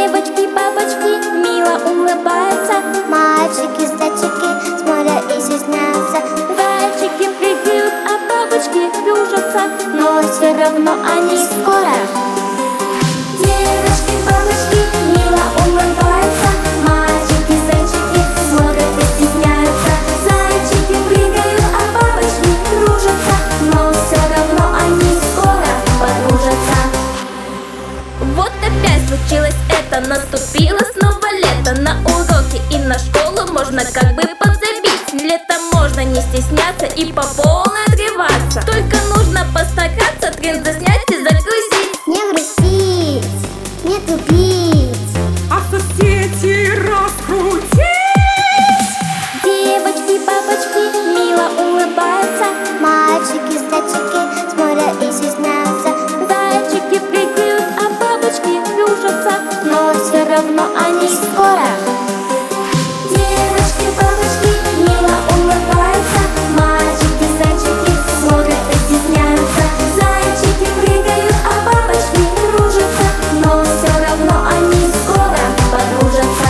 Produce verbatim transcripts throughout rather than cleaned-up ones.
Девочки, бабочки мило улыбаются, мальчики, зайчики смотрят и стесняются. Зайчики прыгают, а бабочки кружатся, но все равно они скоро. Девочки, бабочки мило улыбаются, мальчики, зайчики смотрят и стесняются. Зайчики прыгают, а бабочки кружатся, но все равно они скоро подружатся. Вот опять случилось это, наступило снова лето. На уроки и на школу можно как бы подзабить. Летом можно не стесняться и по полной отрываться. Только нужно постараться, тренд заснять и загрузить. Не грустить, не тупить, а в соцсети раскрутить. Девочки, бабочки мило улыбаются, мальчики, зайчики смотрят и стесняются. Зайчики прыгают, а бабочки кружатся, но все равно они скоро. Девочки, бабочки мило улыбаются, мальчики, зайчики смотрят и стесняются. Зайчики прыгают, а бабочки кружатся, но все равно они скоро подружатся.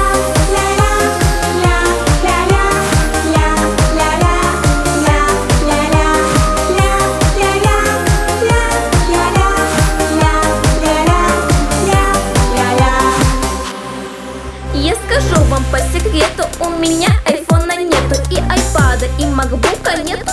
Я скажу вам по секрету, у меня айфона нету, и айпада, и макбука нету.